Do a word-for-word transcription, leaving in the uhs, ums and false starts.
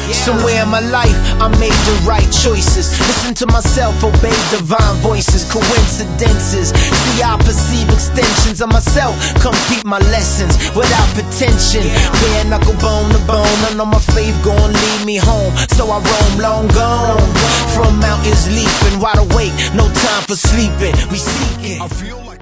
Somewhere in my life, I made the right choices. Listen to myself, obey divine voices. Coincidences, see I perceive extensions of myself. Complete my lessons without pretension. Bare knuckle, bone to bone. I know my faith gon' lead me home, so I roam long gone. From mountains leaping, wide awake, no time for sleeping. We seeking. I feel like